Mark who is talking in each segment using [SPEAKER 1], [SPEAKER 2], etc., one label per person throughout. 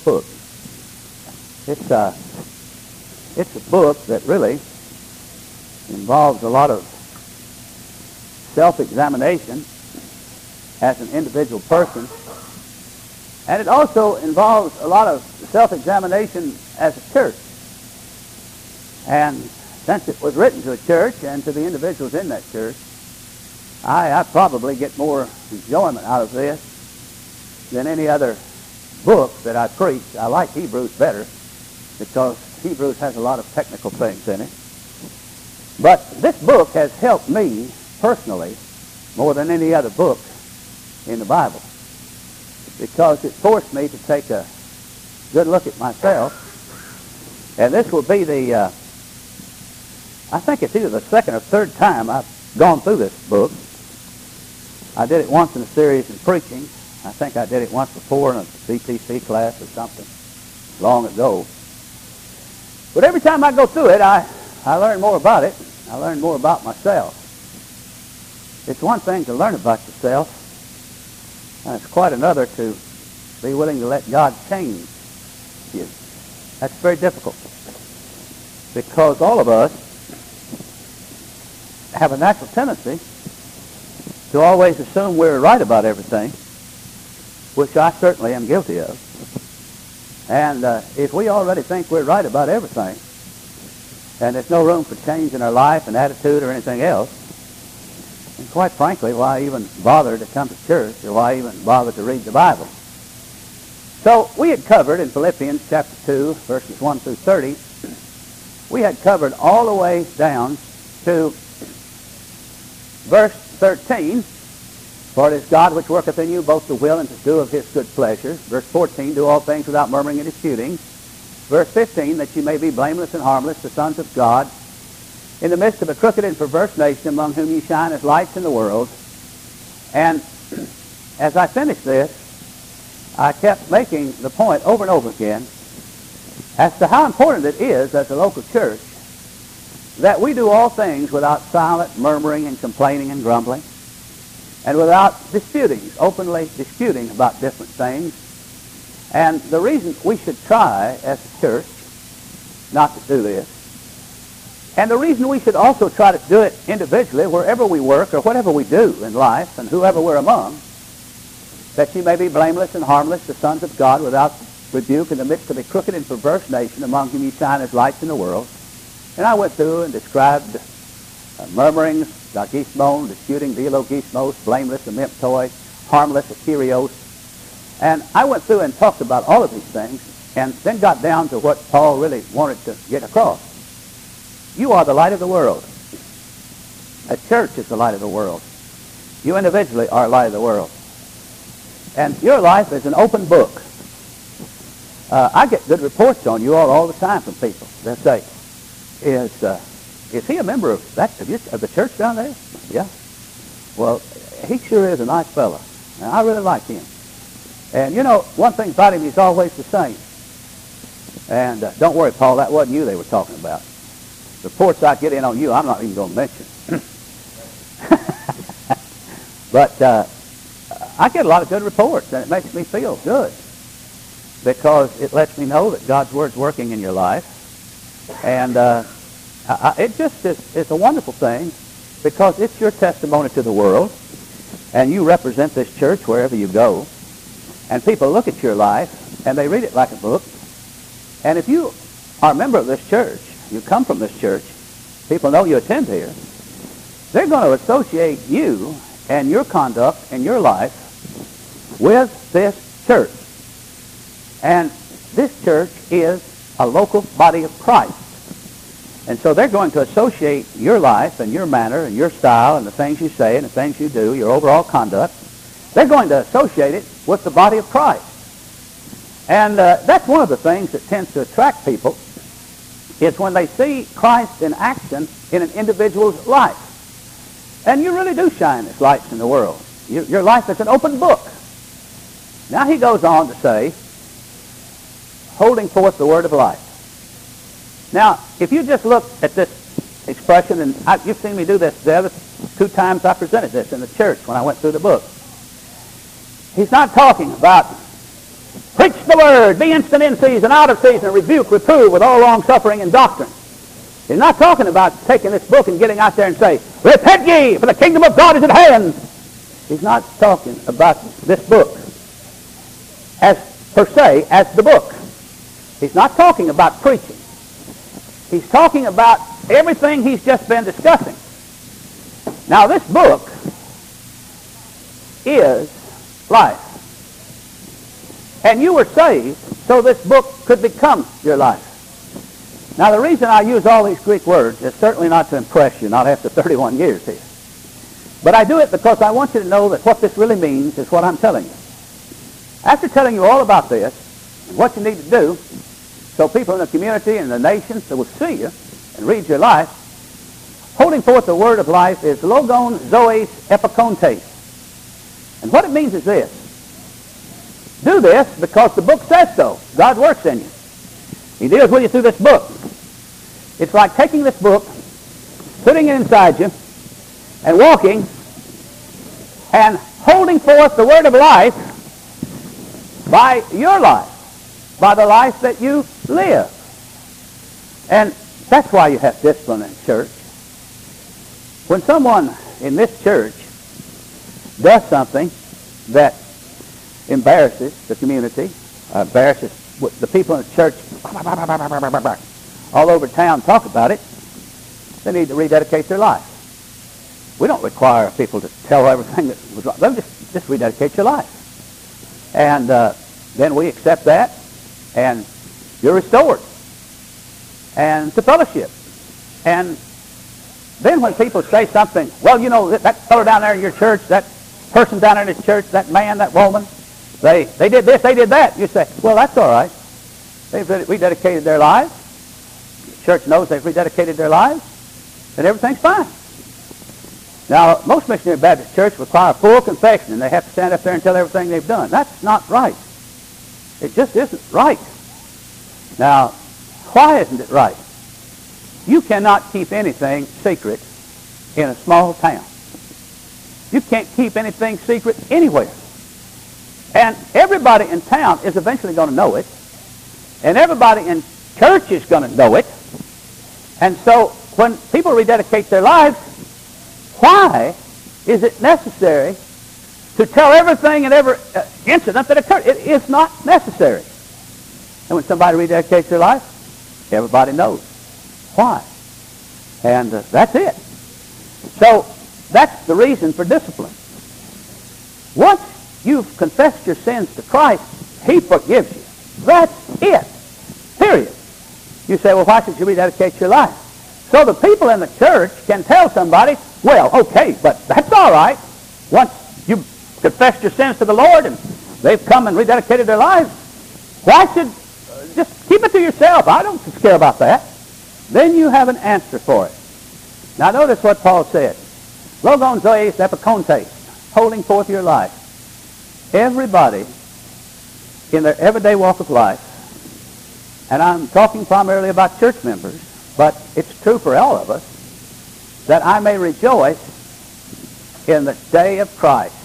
[SPEAKER 1] book. It's a book that really involves a lot of self-examination as an individual person, and it also involves a lot of self-examination as a church. And since it was written to a church and to the individuals in that church, I probably get more enjoyment out of this than any other book that I preach. I like Hebrews better because Hebrews has a lot of technical things in it. But this book has helped me personally more than any other book in the Bible, because it forced me to take a good look at myself. And this will be I think it's either the second or third time I've gone through this book. I did it once in a series in preaching. I think I did it once before in a CTC class or something long ago. But every time I go through it, I learn more about it. I learn more about myself. It's one thing to learn about yourself, and it's quite another to be willing to let God change you. That's very difficult, because all of us have a natural tendency to always assume we're right about everything, which I certainly am guilty of. And if we already think we're right about everything, and there's no room for change in our life and attitude or anything else, and quite frankly, why even bother to come to church, or why even bother to read the Bible? So we had covered in Philippians chapter 2, verses 1 through 30, we had covered all the way down to verse 13, for it is God which worketh in you both to will and to do of his good pleasure. Verse 14, do all things without murmuring and disputing. Verse 15, that you may be blameless and harmless, the sons of God, in the midst of a crooked and perverse nation, among whom you shine as lights in the world. And as I finished this, I kept making the point over and over again as to how important it is as a local church that we do all things without silent murmuring and complaining and grumbling, and without openly disputing about different things. And the reason we should try as a church not to do this, and the reason we should also try to do it individually wherever we work or whatever we do in life and whoever we're among, that you may be blameless and harmless, the sons of God, without rebuke, in the midst of a crooked and perverse nation, among whom you shine as lights in the world. And I went through and described murmurings, dagismon, disputing, dialogismos, blameless, amemptoi, harmless, akirios. And I went through and talked about all of these things, and then got down to what Paul really wanted to get across. You are the light of the world. A church is the light of the world. You individually are light of the world. And your life is an open book. I get good reports on you all the time from people. They'll say, is he a member of the church down there? Yeah. Well, he sure is a nice fella. And I really like him. And you know, one thing about him, he's always the same. And don't worry, Paul, that wasn't you they were talking about. Reports I get in on you, I'm not even going to mention. But I get a lot of good reports, and it makes me feel good, because it lets me know that God's Word's working in your life. And it just is a wonderful thing, because it's your testimony to the world, and you represent this church wherever you go. And people look at your life, and they read it like a book. And if you are a member of this church, you come from this church, people know you attend here, they're going to associate you and your conduct and your life with this church. And this church is a local body of Christ. And so they're going to associate your life and your manner and your style and the things you say and the things you do, your overall conduct, they're going to associate it with the body of Christ. And that's one of the things that tends to attract people, is when they see Christ in action in an individual's life. And you really do shine as lights in the world. Your life is an open book. Now he goes on to say, holding forth the word of life. Now, if you just look at this expression, and you've seen me do this the other 2 times I presented this in the church when I went through the book. He's not talking about preach the the word, be instant in season, out of season, rebuke, reprove with all long suffering and doctrine. He's not talking about taking this book and getting out there and say, repent ye, for the kingdom of God is at hand. He's not talking about this book as per se as the book. He's not talking about preaching. He's talking about everything he's just been discussing. Now this book is life. And you were saved so this book could become your life. Now the reason I use all these Greek words is certainly not to impress you, not after 31 years here. But I do it because I want you to know that what this really means is what I'm telling you. After telling you all about this, and what you need to do, so people in the community and the nations that will see you and read your life, holding forth the word of life is logon zoes epikontes. And what it means is this. Do this because the book says so. God works in you. He deals with you through this book. It's like taking this book, putting it inside you, and walking and holding forth the word of life by your life, by the life that you live. And that's why you have discipline in church. When someone in this church does something that embarrasses the community, embarrasses the people in the church all over town talk about it, they need to rededicate their life. We don't require people to tell everything that was wrong. They'll just rededicate your life. And then we accept that, and you're restored. And to fellowship. And then when people say something, well, you know, that fellow down there in your church, that person down there in this church, that man, that woman, they did this, they did that. You say, well, that's all right. They've rededicated their lives. The church knows they've rededicated their lives, and everything's fine. Now, most Missionary Baptist churches require full confession, and they have to stand up there and tell everything they've done. That's not right. It just isn't right. Now, why isn't it right? You cannot keep anything secret in a small town. You can't keep anything secret anywhere. And everybody in town is eventually going to know it. And everybody in church is going to know it. And so when people rededicate their lives, why is it necessary to tell everything and every incident that occurred? It is not necessary. And when somebody rededicates their life, everybody knows why. And that's it. So that's the reason for discipline. Once you've confessed your sins to Christ, He forgives you. That's it. Period. You say, well, why should you rededicate your life? So the people in the church can tell somebody, well, okay, but that's all right. Once you confessed your sins to the Lord and they've come and rededicated their lives, why should just keep it to yourself? I don't care about that. Then you have an answer for it. Now notice what Paul said. Logon zoes epikontes, holding forth your life. Everybody in their everyday walk of life, and I'm talking primarily about church members, but it's true for all of us, that I may rejoice in the day of Christ.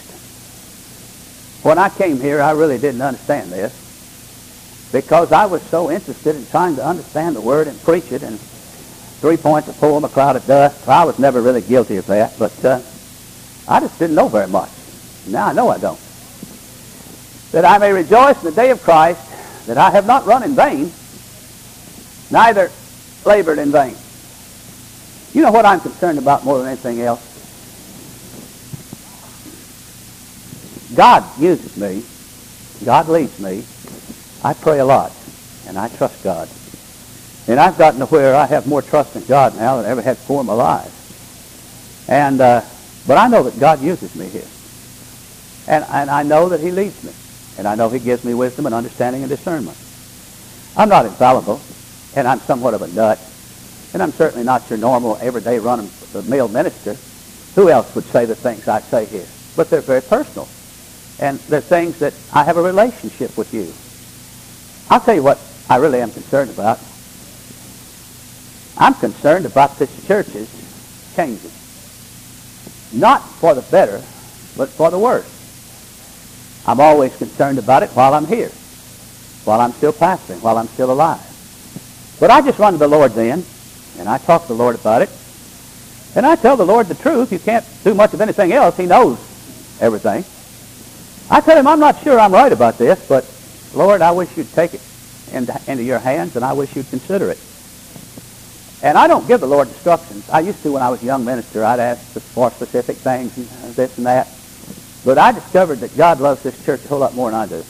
[SPEAKER 1] When I came here, I really didn't understand this, because I was so interested in trying to understand the Word and preach it, and 3 points, a poem, a cloud of dust. I was never really guilty of that, but I just didn't know very much. Now I know I don't. That I may rejoice in the day of Christ, that I have not run in vain, neither labored in vain. You know what I'm concerned about more than anything else? God uses me. God leads me. I pray a lot, and I trust God. And I've gotten to where I have more trust in God now than I ever had before in my life. And but I know that God uses me here. And I know that He leads me. And I know He gives me wisdom and understanding and discernment. I'm not infallible, and I'm somewhat of a nut. And I'm certainly not your normal, everyday run-of-the-mill minister. Who else would say the things I say here? But they're very personal. And they're things that I have a relationship with you. I'll tell you what I really am concerned about. I'm concerned about this church's changing. Not for the better, but for the worse. I'm always concerned about it while I'm here. while I'm still pastoring, while I'm still alive. But I just run to the Lord then, and I talk to the Lord about it. And I tell the Lord the truth. You can't do much of anything else. He knows everything. I tell him, I'm not sure I'm right about this, but Lord, I wish you'd take it into your hands, and I wish you'd consider it. And I don't give the Lord instructions. I used to when I was a young minister. I'd ask for specific things, and this and that. But I discovered that God loves this church a whole lot more than I do.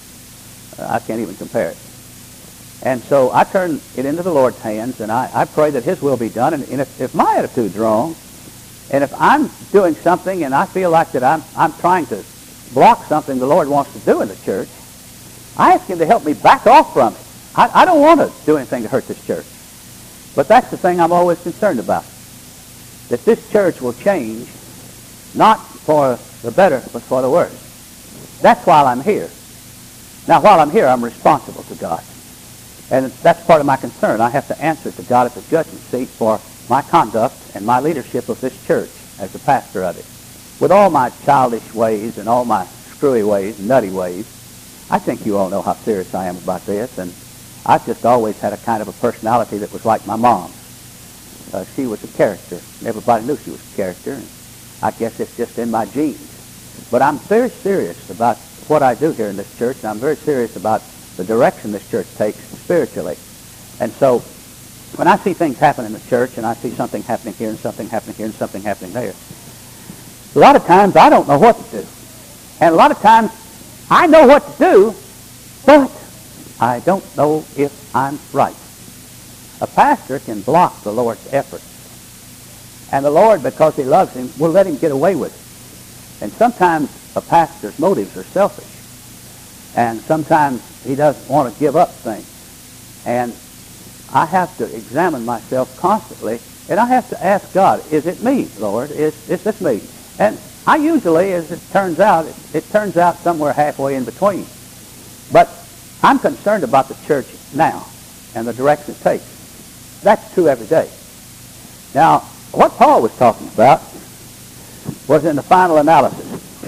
[SPEAKER 1] I can't even compare it. And so I turn it into the Lord's hands, and I pray that his will be done. And if my attitude's wrong, and if I'm doing something and I feel like that I'm trying to block something the Lord wants to do in the church, I ask him to help me back off from it. I don't want to do anything to hurt this church. But that's the thing I'm always concerned about, that this church will change, not for the better, but for the worse. That's while I'm here. Now, while I'm here, I'm responsible to God. And that's part of my concern. I have to answer to God at the judgment seat for my conduct and my leadership of this church as the pastor of it. With all my childish ways and all my screwy ways and nutty ways, I think you all know how serious I am about this, and I've just always had a kind of a personality that was like my mom. She was a character. Everybody knew she was a character, and I guess it's just in my genes. But I'm very serious about what I do here in this church, and I'm very serious about the direction this church takes spiritually. And so when I see things happen in the church, and I see something happening here and something happening here and something happening there, a lot of times I don't know what to do. And a lot of times I know what to do, but I don't know if I'm right. A pastor can block the Lord's efforts. And the Lord, because he loves him, will let him get away with it. And sometimes a pastor's motives are selfish. And sometimes he doesn't want to give up things. And I have to examine myself constantly, and I have to ask God, is it me, Lord? Is this me? And I usually, as it turns out somewhere halfway in between. But I'm concerned about the church now and the direction it takes. That's true every day. Now, what Paul was talking about was in the final analysis.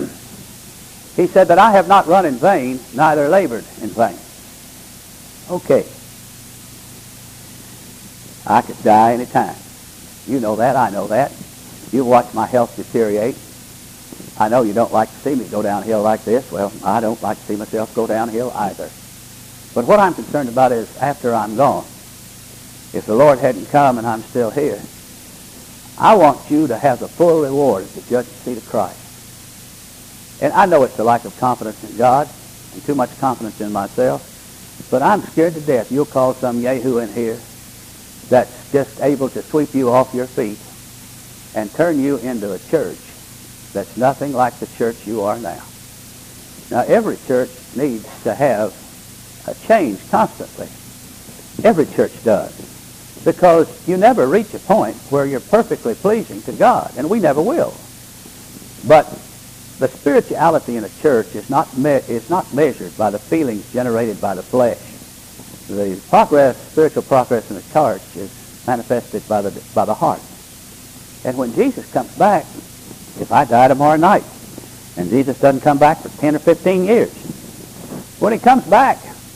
[SPEAKER 1] He said that I have not run in vain, neither labored in vain. Okay. I could die any time. You know that, I know that. You've watched my health deteriorate. I know you don't like to see me go downhill like this. Well, I don't like to see myself go downhill either. But what I'm concerned about is after I'm gone, if the Lord hadn't come and I'm still here, I want you to have the full reward at the judgment seat of Christ. And I know it's a lack of confidence in God and too much confidence in myself, but I'm scared to death you'll call some yahoo in here that's just able to sweep you off your feet and turn you into a church that's nothing like the church you are now. Now, every church needs to have a change constantly. Every church does. Because you never reach a point where you're perfectly pleasing to God, and we never will. But the spirituality in a church is not measured by the feelings generated by the flesh. The spiritual progress in the church is manifested by the heart. And when Jesus comes back, if I die tomorrow night, and Jesus doesn't come back for 10 or 15 years, when he comes back,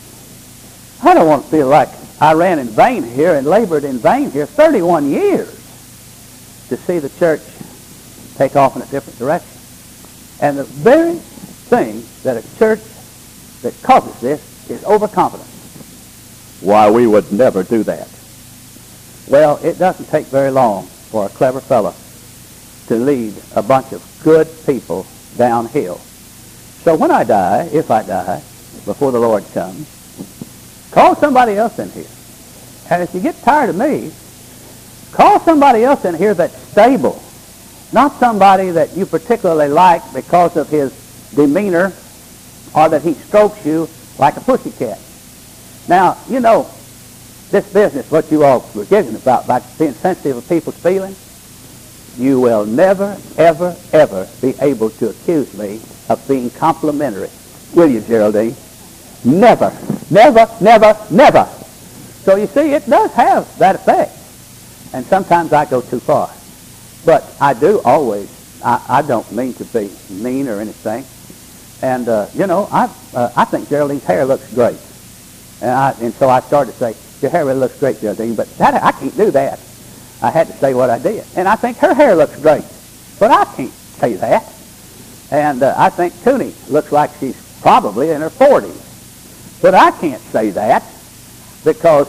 [SPEAKER 1] I don't want to feel like I ran in vain here and labored in vain here 31 years to see the church take off in a different direction. And the very thing that a church that causes this is overconfidence. Why, we would never do that. Well, it doesn't take very long for a clever fellow to lead a bunch of good people downhill. So when I die, if I die, before the Lord comes, call somebody else in here. And if you get tired of me, call somebody else in here that's stable. Not somebody that you particularly like because of his demeanor or that he strokes you like a pussycat. Now, you know, this business, what you all were giggling about being sensitive of people's feelings, you will never, ever, ever be able to accuse me of being complimentary. Will you, Geraldine? Never, never, never, never. So you see, it does have that effect. And sometimes I go too far. But I do always, I don't mean to be mean or anything. And, you know, I think Geraldine's hair looks great. And so I started to say, your hair really looks great, Geraldine, but I can't do that. I had to say what I did. And I think her hair looks great, but I can't say that. And I think Cooney looks like she's probably in her 40s, but I can't say that because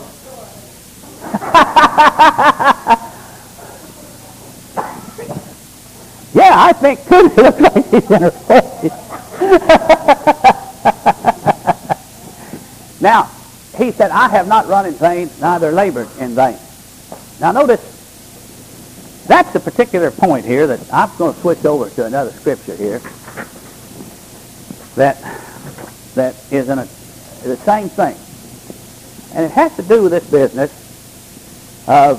[SPEAKER 1] yeah, I think Cooney looks like she's in her 40s. Now, he said, I have not run in vain, neither labored in vain. Now notice, that's the particular point here that I'm going to switch over to another scripture here that is in the same thing. And it has to do with this business of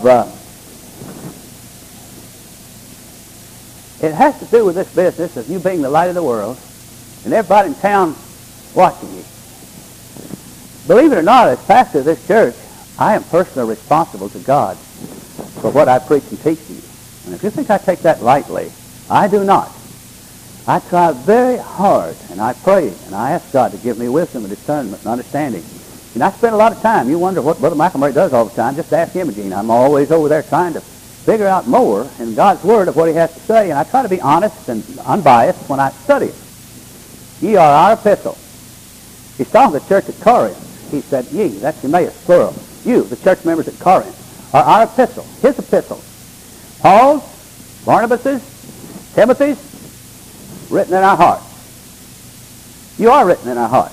[SPEAKER 1] you being the light of the world and everybody in town watching you. Believe it or not, as pastor of this church, I am personally responsible to God for what I preach and teach to you. And if you think I take that lightly, I do not. I try very hard, and I pray, and I ask God to give me wisdom and discernment and understanding. And I spend a lot of time. You wonder what Brother McElmurray does all the time. Just ask Imogene. I'm always over there trying to figure out more in God's Word of what He has to say, and I try to be honest and unbiased when I study it. Ye are our epistle. He's talking to the church at Corinth. He said, ye, that's Emmaus, plural. You, the church members at Corinth, are our epistle, his epistle. Paul's, Barnabas's, Timothy's, written in our hearts. You are written in our hearts.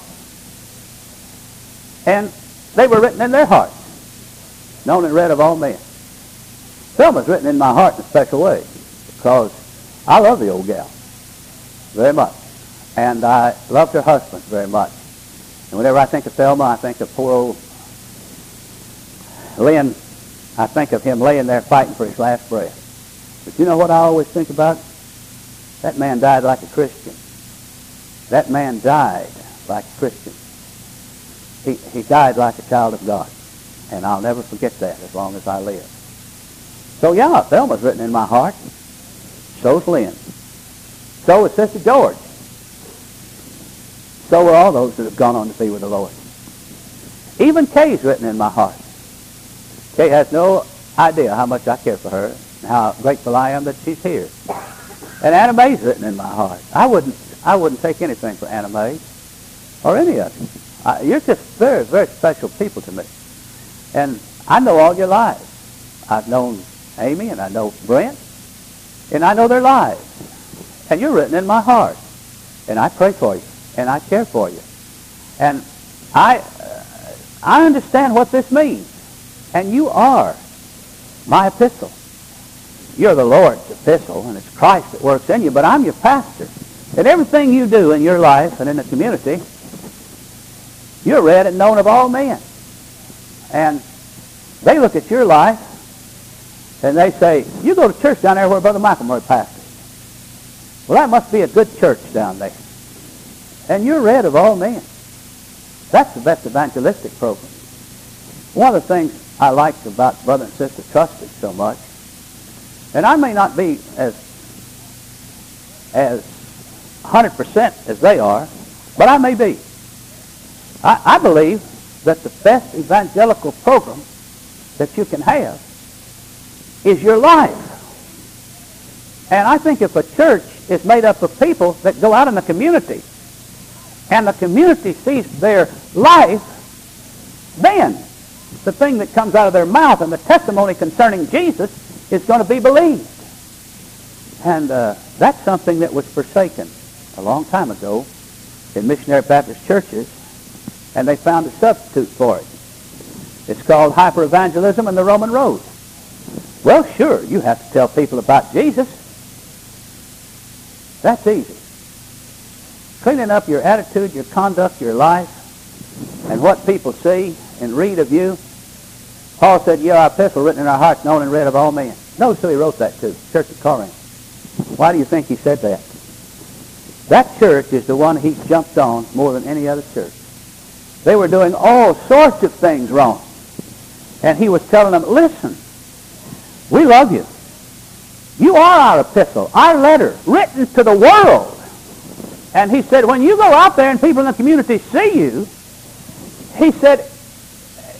[SPEAKER 1] And they were written in their hearts, known and read of all men. Thelma's written in my heart in a special way because I love the old gal very much. And I loved her husband very much. And whenever I think of Thelma, I think of poor old Lynn. I think of him laying there fighting for his last breath. But you know what I always think about? That man died like a Christian. That man died like a Christian. He died like a child of God. And I'll never forget that as long as I live. So yeah, Thelma's written in my heart. So's Lynn. So is Sister George. So are all those that have gone on to be with the Lord. Even Kay's written in my heart. Kay has no idea how much I care for her and how grateful I am that she's here. And Anna Mae's written in my heart. I wouldn't take anything for Anna Mae or any of you. You're just very, very special people to me. And I know all your lives. I've known Amy and I know Brent and I know their lives. And you're written in my heart. And I pray for you. And I care for you. And I understand what this means. And you are my epistle. You're the Lord's epistle, and it's Christ that works in you, but I'm your pastor. And everything you do in your life and in the community, you're read and known of all men. And they look at your life, and they say, you go to church down there where Brother McElmurray pastors. Well, that must be a good church down there. And you're read of all men. That's the best evangelistic program. One of the things I liked about Brother and Sister Trusted so much, and I may not be as 100% as they are, but I may be. I believe that the best evangelical program that you can have is your life. And I think if a church is made up of people that go out in the community and the community sees their life, then the thing that comes out of their mouth and the testimony concerning Jesus is going to be believed. And that's something that was forsaken a long time ago in missionary Baptist churches, and they found a substitute for it. It's called hyper-evangelism and the Roman road. Well, sure, you have to tell people about Jesus. That's easy. Cleaning up your attitude, your conduct, your life, and what people see and read of you. Paul said, "Ye are our epistle written in our hearts, known and read of all men." Notice who he wrote that to, Church of Corinth. Why do you think he said that? That church is the one he jumped on more than any other church. They were doing all sorts of things wrong. And he was telling them, listen, we love you. You are our epistle, our letter, written to the world. And he said, when you go out there and people in the community see you, he said,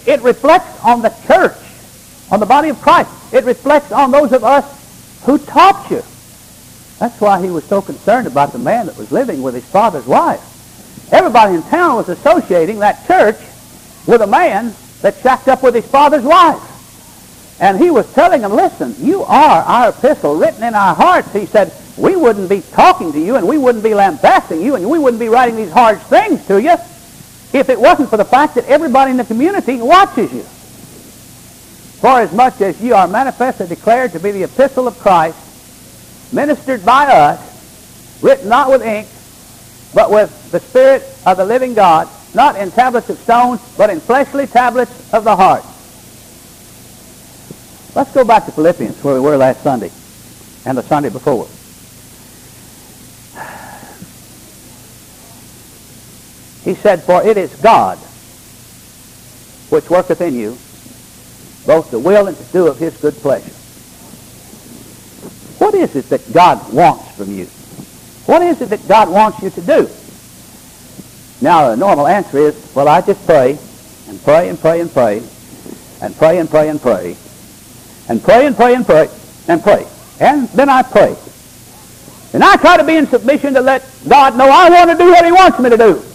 [SPEAKER 1] it reflects on the church, on the body of Christ. It reflects on those of us who taught you. That's why he was so concerned about the man that was living with his father's wife. Everybody in town was associating that church with a man that shacked up with his father's wife. And he was telling them, listen, you are our epistle written in our hearts. He said, we wouldn't be talking to you and we wouldn't be lambasting you and we wouldn't be writing these harsh things to you if it wasn't for the fact that everybody in the community watches you. For as much as you are manifestly declared to be the epistle of Christ, ministered by us, written not with ink, but with the Spirit of the living God, not in tablets of stone, but in fleshly tablets of the heart. Let's go back to Philippians, where we were last Sunday and the Sunday before. He said, for it is God which worketh in you both the will and to do of his good pleasure. What is it that God wants from you? What is it that God wants you to do? Now, the normal answer is, well, I just pray and pray and pray and pray and pray and pray and pray and pray and pray and pray and pray. And then I pray. And I try to be in submission to let God know I want to do what he wants me to do.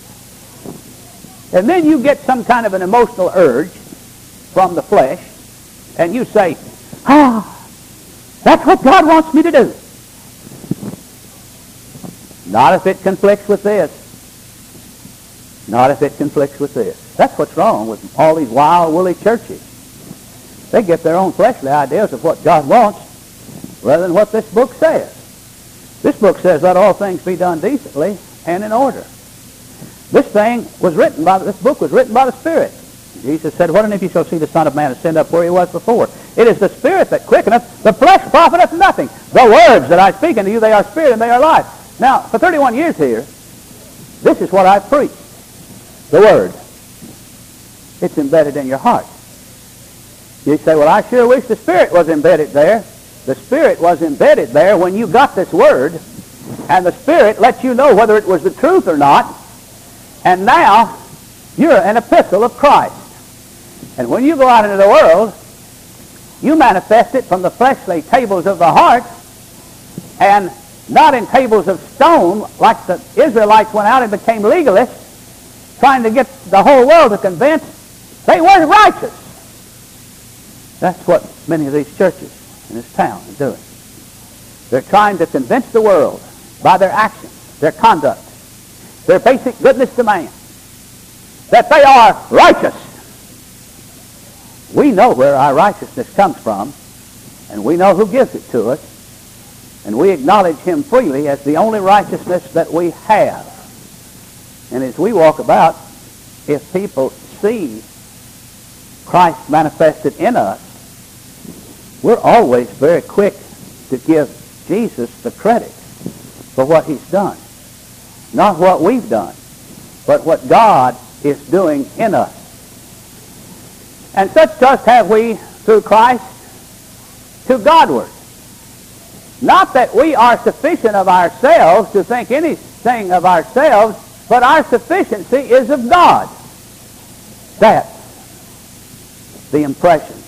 [SPEAKER 1] And then you get some kind of an emotional urge from the flesh, and you say, that's what God wants me to do. Not if it conflicts with this. Not if it conflicts with this. That's what's wrong with all these wild, woolly churches. They get their own fleshly ideas of what God wants rather than what this book says. This book says, let all things be done decently and in order. This book was written by the Spirit. Jesus said, what if you shall see the Son of Man ascend up where he was before? It is the Spirit that quickeneth, the flesh profiteth nothing. The words that I speak unto you, they are spirit and they are life. Now, for 31 years here, this is what I've preached. The Word. It's embedded in your heart. You say, well, I sure wish the Spirit was embedded there. The Spirit was embedded there when you got this Word, and the Spirit let you know whether it was the truth or not. And now, you're an epistle of Christ. And when you go out into the world, you manifest it from the fleshly tables of the heart, and not in tables of stone like the Israelites went out and became legalists, trying to get the whole world to convince they weren't righteous. That's what many of these churches in this town are doing. They're trying to convince the world by their actions, their conduct, their basic goodness to man, that they are righteous. We know where our righteousness comes from, and we know who gives it to us, and we acknowledge him freely as the only righteousness that we have. And as we walk about, if people see Christ manifested in us, we're always very quick to give Jesus the credit for what he's done. Not what we've done, but what God is doing in us. And such trust have we through Christ to Godward. Not that we are sufficient of ourselves to think anything of ourselves, but our sufficiency is of God. That's the impression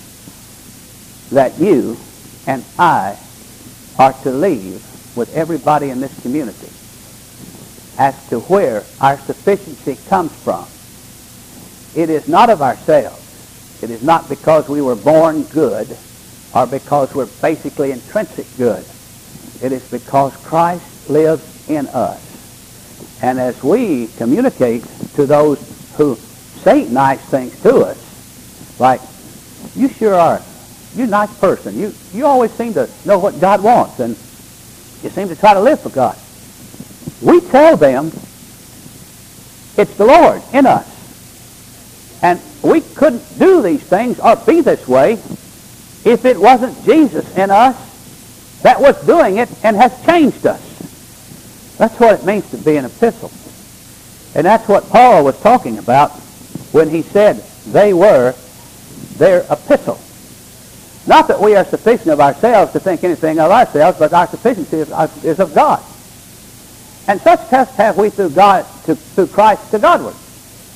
[SPEAKER 1] that you and I are to leave with everybody in this community as to where our sufficiency comes from. It is not of ourselves. It is not because we were born good or because we're basically intrinsic good. It is because Christ lives in us. And as we communicate to those who say nice things to us, like, you sure are, you're a nice person. You always seem to know what God wants, and you seem to try to live for God. We tell them it's the Lord in us. And we couldn't do these things or be this way if it wasn't Jesus in us that was doing it and has changed us. That's what it means to be an epistle. And that's what Paul was talking about when he said they were their epistle. Not that we are sufficient of ourselves to think anything of ourselves, but our sufficiency is of God. And such test have we through Christ to Godward.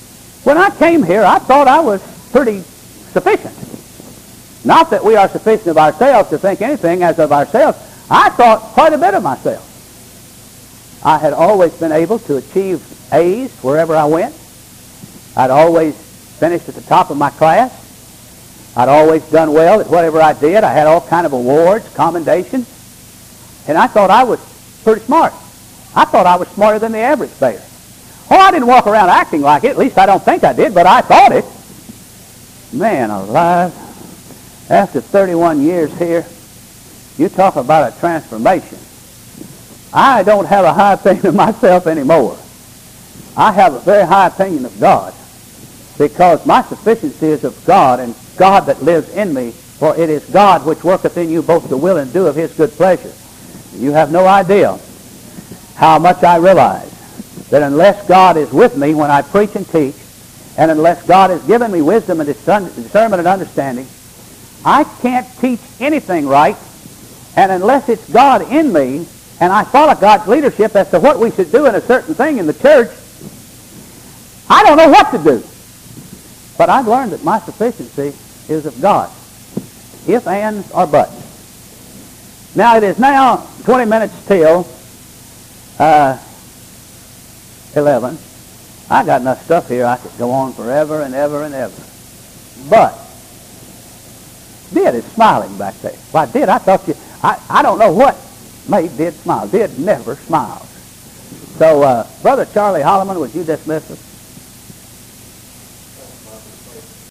[SPEAKER 1] When I came here, I thought I was pretty sufficient. Not that we are sufficient of ourselves to think anything as of ourselves. I thought quite a bit of myself. I had always been able to achieve A's wherever I went. I'd always finished at the top of my class. I'd always done well at whatever I did. I had all kind of awards, commendations. And I thought I was pretty smart. I thought I was smarter than the average bear. Oh, I didn't walk around acting like it. At least I don't think I did, but I thought it. Man alive. After 31 years here, you talk about a transformation. I don't have a high opinion of myself anymore. I have a very high opinion of God, because my sufficiency is of God, and God that lives in me, for it is God which worketh in you both to will and do of his good pleasure. You have no idea how much I realize that unless God is with me when I preach and teach, and unless God has given me wisdom and discernment and understanding, I can't teach anything right. And unless it's God in me, and I follow God's leadership as to what we should do in a certain thing in the church, I don't know what to do. But I've learned that my sufficiency is of God. If, ands, or buts. Now it is now 20 minutes till 11. I got enough stuff here I could go on forever and ever and ever. But Did is smiling back there. Why, Did, I thought you, I don't know what made Did smile. Did never smiles. So, Brother Charlie Holloman, would you dismiss us?